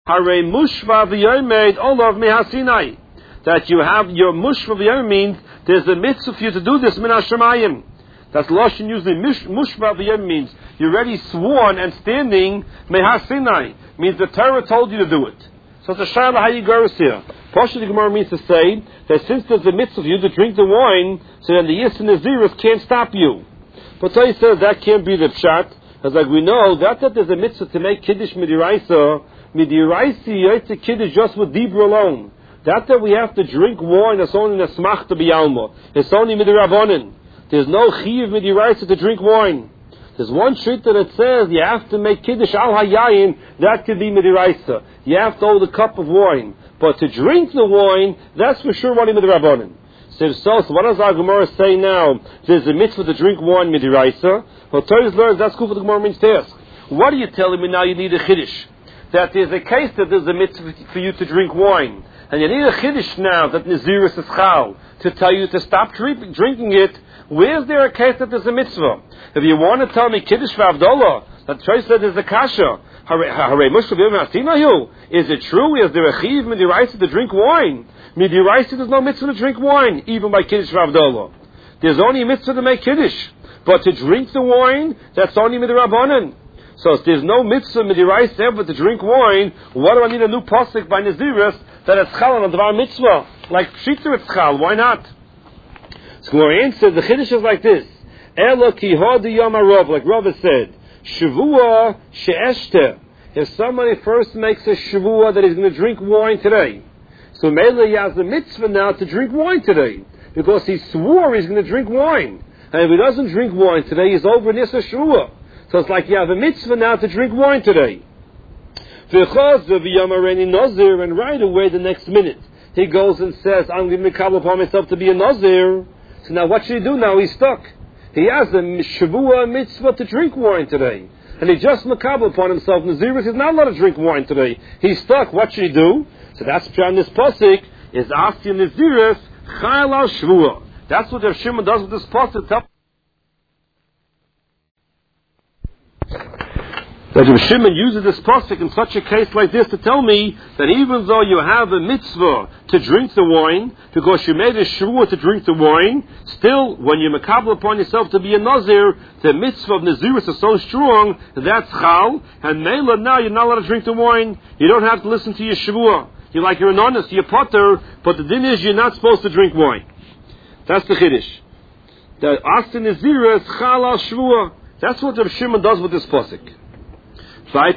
Hare mushva v'yomed olav mehasinai. That you have your mushva v'yomed means there's a mitzvah for you to do this min hashemayim. That's Lashon usually. Mushva v'yomed means you're already sworn and standing mehasinai. Means the Torah told you to do it. So it's a shayla how you go here. Pasha the Gemara means to say that since there's a mitzvah for you to drink the wine, so then the Yis and the Zirus can't stop you. But Torah says that can't be the pshat. As like we know that there's a mitzvah to make kiddush midiraisa. Midiraisi yaitze kiddush just with dibur alone. That we have to drink wine. It's only a smach to be alma. It's only midirabonin. There's no chiv midiraisa to drink wine. There's one shita that says you have to make kiddush al hayayin. That could be midiraisa. You have to hold a cup of wine. But to drink the wine, that's for sure only midirabonin. So what does our Gemara say now? There's a mitzvah to drink wine midiraisa. Well, Torah learns that's cool for the Gemara means to ask. What are you telling me now? You need a chiddush. That there's a case that there's a mitzvah for you to drink wine. And you need a chiddush now that Nazirus is chal to tell you to stop drinking it. Where's there a case that there's a mitzvah? If you want to tell me kiddush v'avdolah, that Torah said there's a kasha. Is it true? Is there a chiv midiraisa to drink wine? Midiraisa there's no mitzvah to drink wine, even by kiddush v'avdolah. There's only a mitzvah to make kiddush. But to drink the wine, that's only midrabanan. So if there's no mitzvah midiraisa ever to drink wine, what do I need a new pasuk by Nazirus that it's chal on a dvar mitzvah? Like pshita it's chal, why not? So Gemara answers, the chiddush is like this. Ela ki hodi yom harov, like Rava said, shavua she'eshte. If somebody first makes a shavua that he's going to drink wine today, so Mele he has the mitzvah now to drink wine today, because he swore he's going to drink wine. And if he doesn't drink wine today, he's over Nisa Shua. So it's like you have a mitzvah now to drink wine today. And right away the next minute, he goes and says, I'm going to make upon myself to be a Nazir. So now what should he do now? He's stuck. He has a Shavua mitzvah to drink wine today. And he just makabel upon himself. Nazirus is not allowed to drink wine today. He's stuck. What should he do? So that's on this pasuk is asking Nazirus, Chayal al Shavua. That's what Rav Shimon does with this pasuk. That Rav Shimon uses this pasuk in such a case like this to tell me that even though you have a mitzvah to drink the wine, because you made a shvuah to drink the wine, still, when you makabel upon yourself to be a nazir, the mitzvah of nazirus is so strong, that's chal, and mela, now you're not allowed to drink the wine. You don't have to listen to your shvuah. You're like you're an honest, you're potter, but the din is you're not supposed to drink wine. That's the chiddush. The Astin Nazirus Chal al Shvuah. That's what Rav Shimon does with this pasuk. So again,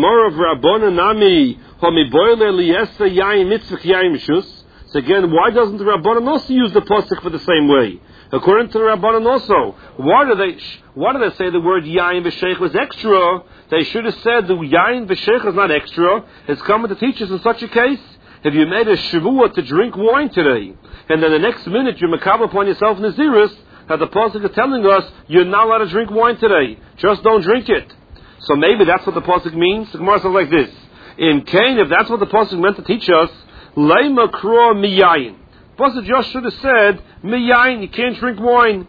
why doesn't the Rabbanan also use the pasuk for the same way? According to the Rabbanan also, why do they say the word yayin v'sheich was extra? They should have said the yayin v'sheich is not extra. It's coming to teach us in such a case. If you made a shavua to drink wine today, and then the next minute you makabel upon yourself Nazirus, that the pasuk is telling us you're not allowed to drink wine today. Just don't drink it. So maybe that's what the pasuk means. The Gemara says like this: in Cain, if that's what the pasuk meant to teach us, leima kro miyayin. The pasuk just should have said miyayin. You can't drink wine.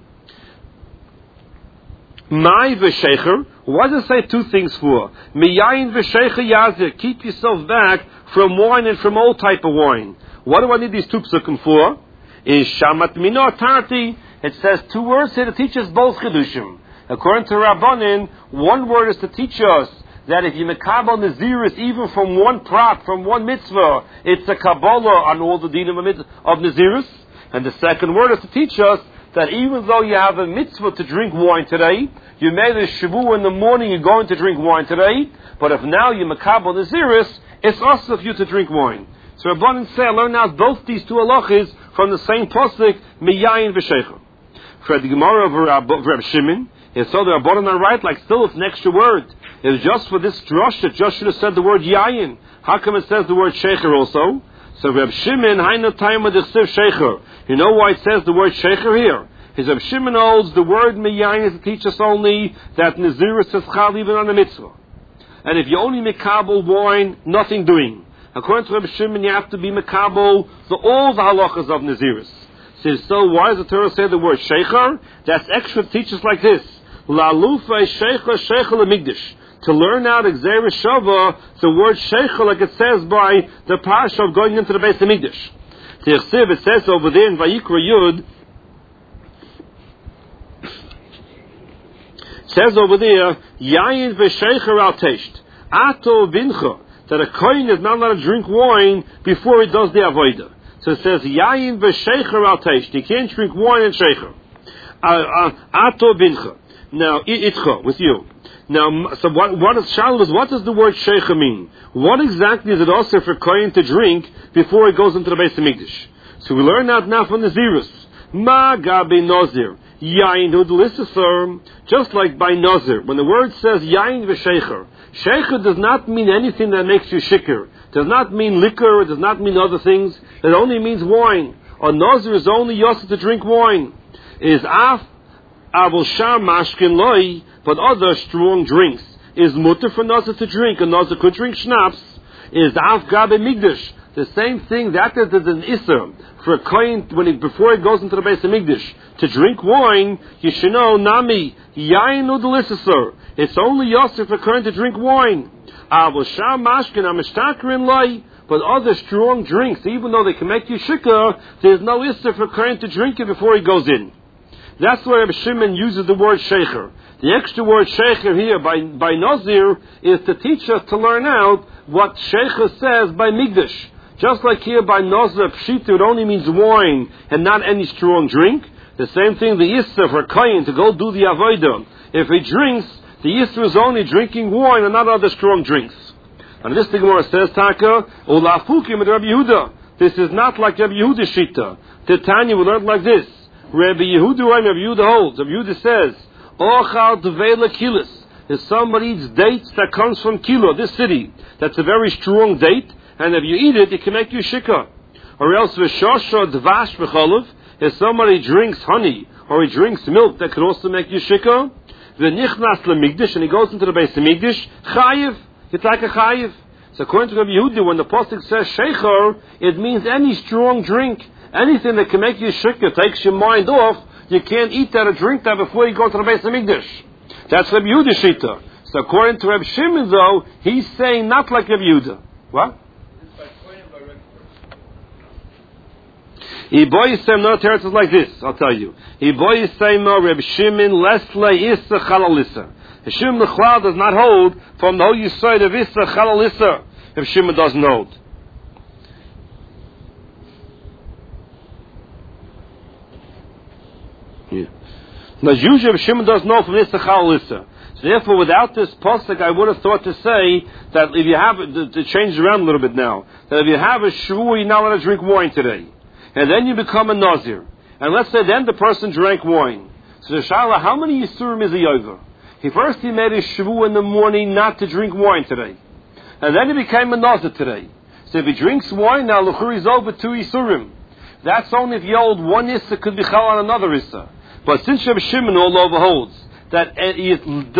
Mai v'shecher. Why does it say two things for? Miyayin v'shecher yazir. Keep yourself back from wine and from all type of wine. What do I need these two psukim for? Is shamat mino tarti. It says two words here to teach us both chidushim. According to Rabbanin, one word is to teach us that if you makabel Nazirus even from one prat, from one mitzvah, it's a kabbalah on all the dinim of Nazirus. And the second word is to teach us that even though you have a mitzvah to drink wine today, you made a shavu in the morning, you're going to drink wine today, but if now you makabel Nazirus, it's also for you to drink wine. So Rabbanan say, I learn now both these two halachas from the same pasuk, miyayin v'shecher. For the Gemara of Reb Shimon, it's so the Rabbanan are right, like still it's an extra word. It's just for this drush, it just should have said the word yayin. How come it says the word shecher also? So Reb Shimon, hainu time with the shecher. You know why it says the word shecher here? His Reb Shimon holds the word miyayin is to teach us only that Nazirus is chal even on the mitzvah. And if you only makabel wine, nothing doing. According to Reb Shimon, you have to be makabel all the halachas of Nazirus. So why does the Torah say the word shecher? That's extra to teach us like this. La lufa shecher shecher lemigdash. to learn out Xeris Shava, the word Sheicha, like it says by the Parsha of going into the Beis HaMikdash. It says over there in Vayikra Yud, it says over there, Yayin v'Sheicha al Tesht, Ato Vincha, that a Kohen is not allowed to drink wine before he does the Avodah. So it says, Yayin v'Sheicha al Tesht, you can't drink wine and Sheicha. Ato Vincha. Now, Itcha, with you. Now, so what does the word Sheicha mean? What exactly is it also for Kohen to drink before he goes into the Beis HaMikdash? So we learn that now from the Zirus. Ma gabi Nazir. Yain hudlisser. Just like by Nazir. When the word says Yain v'Sheicha, Sheicha does not mean anything that makes you shikr. Does not mean liquor. It does not mean other things. It only means wine. A Nazir is only yosef to drink wine. Is af avol sham mashkin loy, but other strong drinks. Is mutter for Nazir to drink. A Nazir could drink schnapps. Is af gabe migdash. The same thing that is an isser for a kohen before he goes into the Beis HaMikdash to drink wine. You should know nami yain udlisser. It's only yosef for a kohen to drink wine. Avol sham mashkin amishtakrin loy. But other strong drinks, even though they can make you shikar, there's no isser for a kohen to drink it before he goes in. That's why Rabbi Shimon uses the word shecher. The extra word shecher here by Nazir is to teach us to learn out what shecher says by Migdash. Just like here by Nazir, Pshita, it only means wine and not any strong drink. The same thing, the Isser for Kayin to go do the Avodah. If he drinks, the Isser is only drinking wine and not other strong drinks. And this the Gemara says, Taka, Olafukim with Rabbi Yehuda. This is not like Rabbi Yehuda's Shita. Titania, we learned like this. Rabbi Yehuda holds. Rabbi Yehuda says, Ochal Tvela Kilis. If somebody eats dates that comes from Kilo, this city, that's a very strong date, and if you eat it, it can make you shikah. Or else V'shosha Dvash V'cholav, if somebody drinks honey, or he drinks milk, that could also make you shikah. V'nichnas L'migdash, and he goes into the Beis HaMikdash, Chayiv, it's like a Chayiv. So according to Rabbi Yehuda, when the Pasuk says Shecher, it means any strong drink. Anything that can make you shikah, takes your mind off, you can't eat that or drink that before you go to the Beis HaMikdash. That's Rabbi Yehuda's Shita. So according to Rabbi Shimon, though, he's saying not like Rabbi Yehuda. What? Iboyisem, no teretz is like this, I'll tell you. Iboyisem, Rabbi Shimon, lesle issa chalalissa. Rabbi Shimon L'chlal does not hold from the whole Yisrael of issa chalalissa. Rabbi Shimon doesn't hold. Yeah. Now, usually Rabbi Shimon doesn't know from issa chalalissa. So therefore, without this pasuk, I would have thought to say that if you have to change around a little bit now, that if you have a shvuah, you're not allowed to drink wine today, and then you become a nazir, and let's say then the person drank wine. So the shala, how many yisurim is he over? He made a shvuah in the morning not to drink wine today, and then he became a nazir today. So if he drinks wine now, l'chur is over 2 yisurim. That's only if you hold one issa could be chal on another issa. But since Rabbi Shimon all overholds that he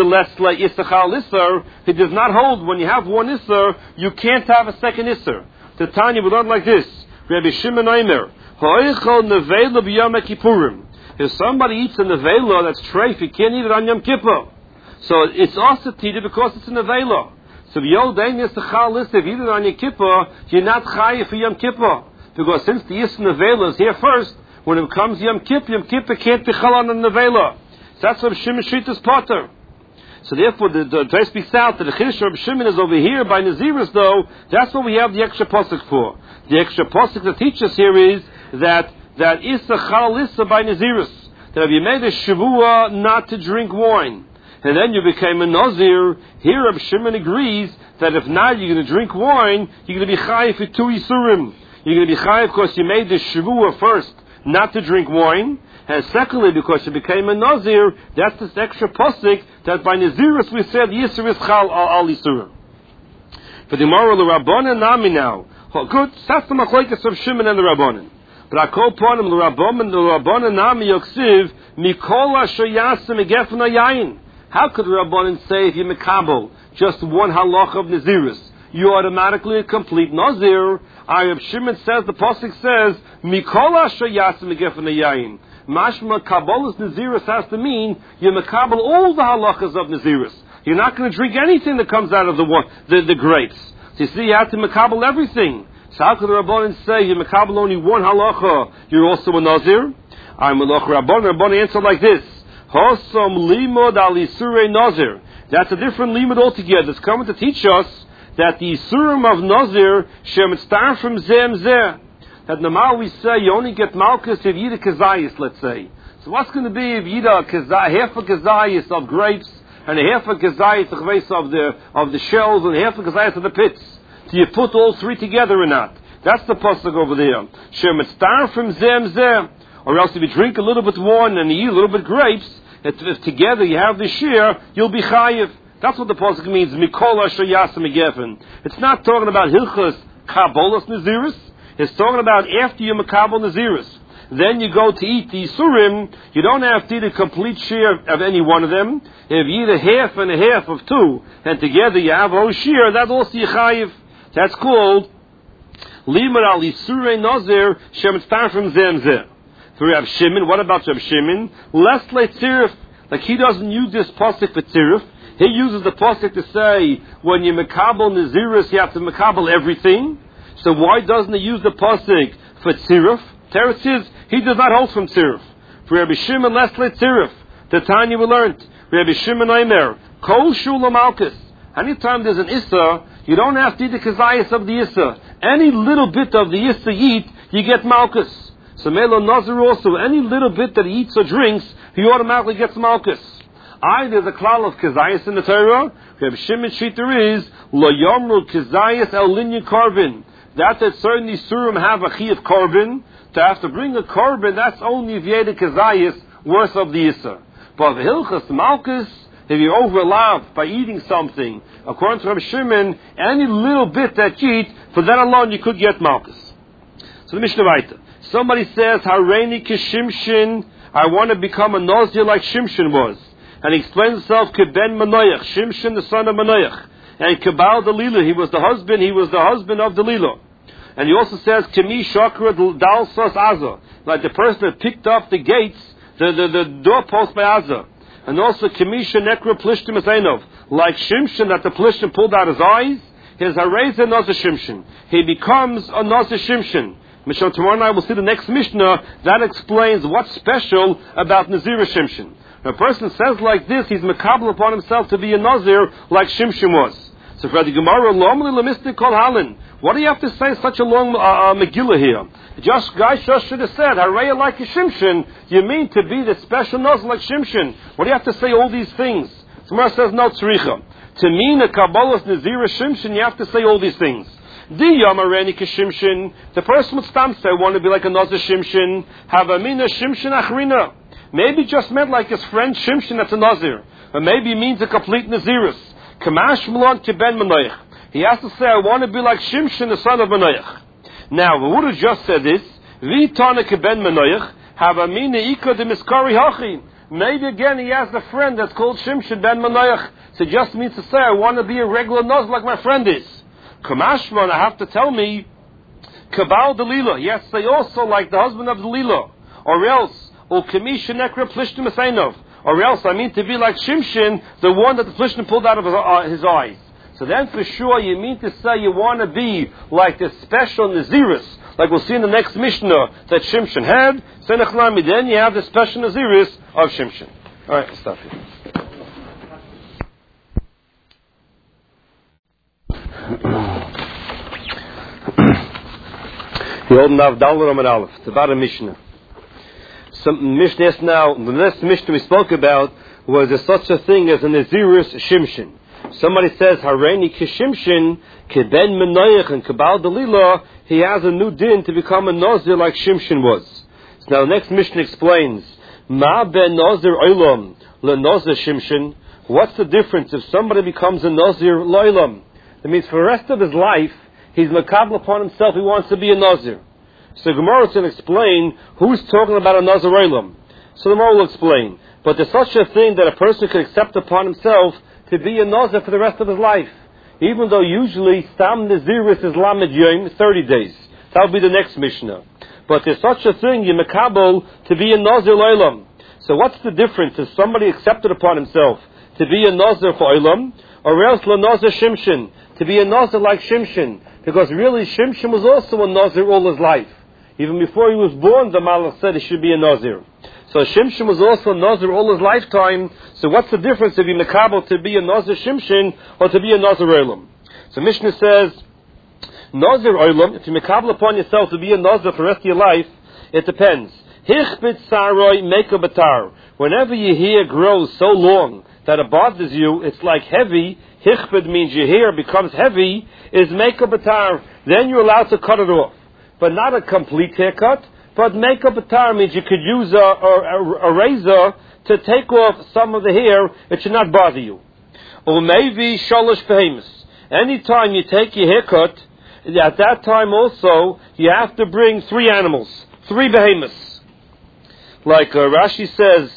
does not hold when you have one isser, you can't have a second isser. The Tanya we learn like this: Rabbi Shimon Aimer, if somebody eats a nevela that's treif, you can't eat it on Yom Kippur. So it's also tita because it's a nevela. So if you eat it on Yom Kippur, you're not chayiv for Yom Kippur. Because since the isser nevela is here first, when it comes Yom Kippur can't be chal on the nevela. So that's what Shimon Shita's potter. So therefore, the Torah speaks out that the Chiddush of Shimon is over here by Naziris, though. That's what we have the extra pasuk for. The extra pasuk that teaches here is that Issa Chal Issa by Naziris. That if you made a Shavua not to drink wine, and then you became a Nazir, here Reb Shimon agrees that if not you're going to drink wine, you're going to be chayiv for 2 Yisurim. You're going to be chayiv because you made the Shavua first not to drink wine, and secondly, because you became a Nazir, that's this extra pasuk that by Naziris we said Yisur is Chal al Yisurim. For the moral the Rabbanan Nami now. Good, that's the machlokes of Shimon and the Rabbanan. But I call upon him the Rabbanan Nami Yoksiv Mikol Asher Yasim Egefna Yain. How could the Rabbanan say if you Mekabel just one halach of Naziris, you automatically a complete Nazir? Reb Shimon says, the pasuk says Mikol Asher Yasim Egefna Yain. Mashma Kabbalah's Naziris has to mean you makabel all the halachas of Naziris. You're not going to drink anything that comes out of the grapes. So you see, you have to makabel everything. So how could the Rabbanan say you makabel only one halacha, you're also a nazir? I'm Malach Rabbanan answer like this. Hosom limud al isurei nazir. That's a different limud altogether. It's coming to teach us that the isurim of nazir shem star from zem zeh. That normal we say you only get malchus if you eat a kazayis, let's say. So what's going to be if you eat half a kazayis of grapes and a half a kazayis of the shells and half a kazayis of the pits? Do you put all three together or not? That's the pasuk over there. Shem star from zem zeh. Or else if you drink a little bit one and you eat a little bit grapes, if together you have the shear, you'll be chayiv. That's what the pasuk means. Mikol asher yasem gefen. It's not talking about hilchos kabolas naziris. It's talking about after you makabel naziris. Then you go to eat the surim. You don't have to eat a complete shear of any one of them. If you eat a half and a half of two, and together you have a shear, that's also chayiv. That's called limud al isurei nazir shem tzar from zem zeh. For Reb Shimon, what about Reb Shimon? Less like tzirif. Like he doesn't use this pasuk for tzirif. He uses the pasuk to say, when you makabel naziris, you have to makabel everything. So why doesn't he use the pasuk for tzirif? Teretz is, he does not hold from tzirif. For Reb Shimon, less like tzirif. The Tanya we learned. Reb Shimon Aimer, kol shula malchus. Anytime there's an issa, you don't have to eat the kazayas of the issa. Any little bit of the issa you eat, you get malchus. So Melo Nazir also, any little bit that he eats or drinks, he automatically gets malchus. There's a klal of kazayas in the Torah. Reb Shimon Shiter is, Lo Yomru kazayas el linyan korban. That certain Isurim have a chi of korban. To have to bring a korban, that's only if you ate a kazayas worth of the Issa. But the hilchas malchus, if you overlap by eating something, according to Reb Shimon, any little bit that you eat, for that alone you could get malchus. So the Mishnah Vayta. Somebody says, Hareini kishimshin, I want to become a nazir like Shimshin was. And he explains himself, Keben Manoach, Shimshin the son of Manoach. And Kabal Delilah, he was the husband of Delilah. And he also says, Kemi Shakra Dalsos Azah, like the person that picked up the gates, the doorpost by Azah. And also Kemi Shenekra Plishtim Esainov, like Shimshin that the Plishtim pulled out his eyes, his Hareza Nazir Shimshin. He becomes a Nazir Shimshin. Mishnah, tomorrow night we'll see the next Mishnah that explains what's special about Nazir Shimshin. When a person says like this, he's makabel upon himself to be a Nazir like Shimshin was. So for the Gemara, Lomli Lamistik Kol Halin. What do you have to say such a long Megillah here? Guys just should have said, Haraya like a Shimshin, you mean to be the special Nazir like Shimshin. What do you have to say all these things? So Gemara says, no tzricha. To mean a Kabbalah's Nazir Shimshin, you have to say all these things. The person would stam say, I want to be like a Nazir Shimshin. Have a mina Shimshin Achrina. Maybe just meant like his friend Shimshin that's a Nazir. Or maybe he means a complete Nazirus. Kamash Mlon Keben Manoach. He has to say, I want to be like Shimshin, the son of Manoach. Now, we would have just said this. Vitana Keben Manoach. Have a mina Ika de Miskari Hachi. Maybe again he has a friend that's called Shimshin ben Manoach. So it just means to say, I want to be a regular Nazir like my friend is. Kamashman, I have to tell me, Kabal Delilah. Yes, say also like the husband of Delilah. Or else, Kamisha Nekra Plishtim Esainov. Or else, I mean to be like Shimshin, the one that the Plishtim pulled out of his eyes. So then for sure you mean to say you want to be like the special Naziris, like we'll see in the next Mishnah that Shimshin had. Then you have the special Naziris of Shimshin. Alright, let's stop here. It's about a Mishnah. Some Mishnah now, the next Mishnah we spoke about was there such a thing as a Nazirus Shimshin. Somebody says, Hareini Kishimshin, Keben Menoach and Kabal Delilah, he has a new din to become a Nazir like Shimshin was. So now the next Mishnah explains, Ma ben Nazir Olam, le Nazir Shimshin. What's the difference if somebody becomes a Nazir Loilam? That means for the rest of his life, he's makabel upon himself, he wants to be a Nazir. So Gemara is going to explain who's talking about a Nazir Olam. So the Gemara will explain. But there's such a thing that a person can accept upon himself to be a Nazir for the rest of his life. Even though usually Stam Naziris is Lamed Yom, 30 days. That will be the next Mishnah. But there's such a thing, you makabel, to be a Nazir Olam. So what's the difference if somebody accepted upon himself to be a Nazir for Olam, or else Nazir Shimshon, to be a Nazir like Shimshon, because really Shimshon was also a Nazir all his life. Even before he was born, the Malach said he should be a Nazir. So Shimshon was also a Nazir all his lifetime. So what's the difference if you're Mekabel to be a Nazir Shimshon or to be a Nazir Olam? So Mishnah says, Nazir Olam, if you Mekabel upon yourself to be a Nazir for the rest of your life, it depends. Hichbit saroi meka batar. Whenever your hair grows so long that it bothers you, it's like heavy. Hichbit means your hair becomes heavy, is meka batar. Then you're allowed to cut it off. But not a complete haircut. But make up a tar means you could use a razor to take off some of the hair. It should not bother you. Or maybe shalosh behemoths. Anytime you take your haircut, at that time also you have to bring 3 animals, 3 behemoths. Like Rashi says.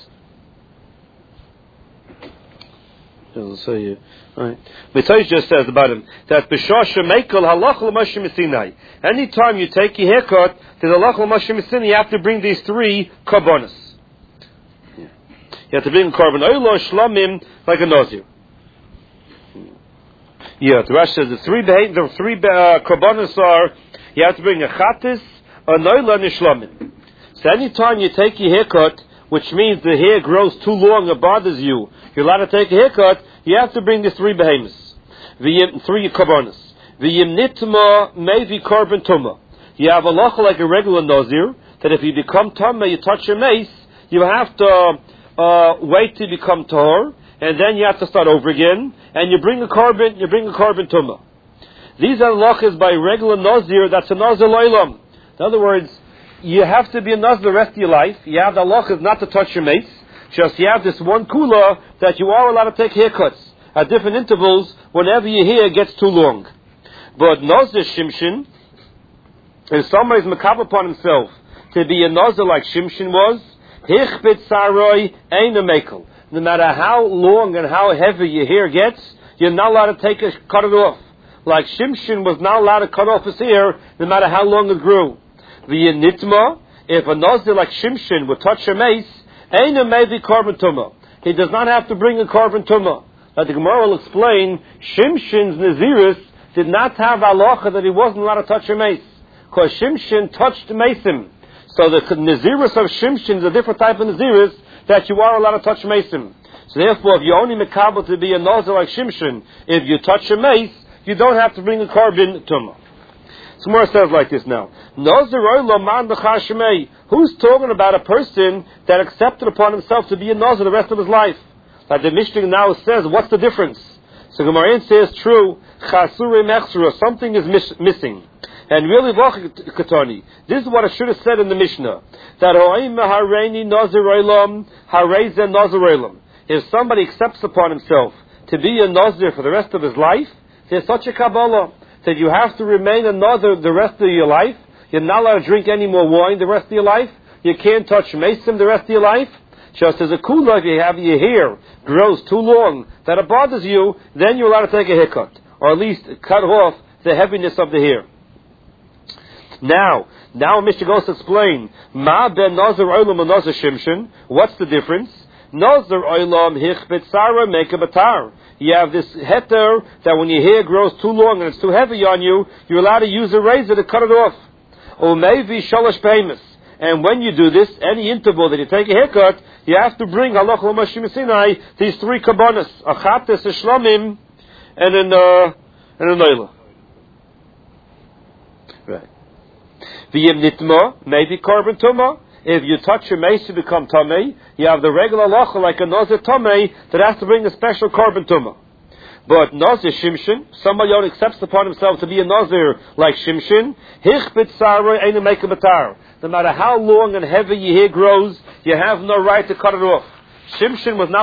Doesn't say you. Right. Mitay just says about him that b'shasha mekel halach l'moshe misinai. Anytime you take your haircut, to the halach l'moshe misinai, you have to bring these 3 korbanos. You have to bring a korban oilo shlamim like a nazir. Yeah, the Rashi says the 3 korbanos are you have to bring a chatis, a noila, and a shlamim. So anytime you take your haircut, which means the hair grows too long, it bothers you, you're allowed to take a haircut, you have to bring the 3 behemoths, 3 korbanos. V'yimnitma mevi korban tumah. You have a lacha like a regular nazir, that if you become tumah, you touch your mace, you have to wait to become tahor, and then you have to start over again, and you bring a korban tumah. These are lachas by regular nazir, that's a nazir lo'ilam. In other words, you have to be a nazir the rest of your life. You have the lachas not to touch your mace. Just you have this one kula that you are allowed to take haircuts at different intervals whenever your hair gets too long. But Nazir Shimshon, if somebody is makabel upon himself to be a Nazir like Shimshon was, Hichbit Saroi Ein Mekel. No matter how long and how heavy your hair gets, you're not allowed to cut it off. Like Shimshon was not allowed to cut off his hair no matter how long it grew. V'yinitma, if a Nazir like Shimshon would touch your mace, Eina mevi korban tumah. He does not have to bring a korban tumah. Now the Gemara will explain, Shimshon's Naziris did not have halacha that he wasn't allowed to touch a mace. Because Shimshon touched the mason. So the Naziris of Shimshon is a different type of Naziris that you are allowed to touch mason. So therefore, if you're only mekabel to be a Nazir like Shimshon, if you touch a mace, you don't have to bring a korban tumah. So Gemara says like this now. Who's talking about a person that accepted upon himself to be a Nazir the rest of his life? Like the Mishnah now says, what's the difference? So Gemara says, true, something is missing. And really, this is what I should have said in the Mishnah. That if somebody accepts upon himself to be a Nazir for the rest of his life, there's such a Kabbalah that you have to remain a Nazir the rest of your life. You're not allowed to drink any more wine the rest of your life. You can't touch mason the rest of your life. Just as a kula, if you have your hair grows too long that it bothers you, then you're allowed to take a haircut, or at least cut off the heaviness of the hair. Now Mishnah goes to explain, Ma ben Nazir Olam and Nazir Shimshon. What's the difference? Nazir Olam hichbet Sarah meka batar. You have this heter that when your hair grows too long and it's too heavy on you, you're allowed to use a razor to cut it off. Or maybe shalosh behemoths. And when you do this, any interval that you take a haircut, you have to bring halach l'moshe misinai these 3 korbanos, a chates, a shlamim, and a noila. Right. V'yim nitma, maybe korban tumah. If you touch your mace to become tamei, you have the regular halacha like a nazir tamei that has to bring a special korban tumah. But Nazir Shimshon, somebody who accepts upon himself to be a Nazir like Shimshon, hichbit saroi eina meka batar. No matter how long and heavy your hair grows, you have no right to cut it off. Shimshon was not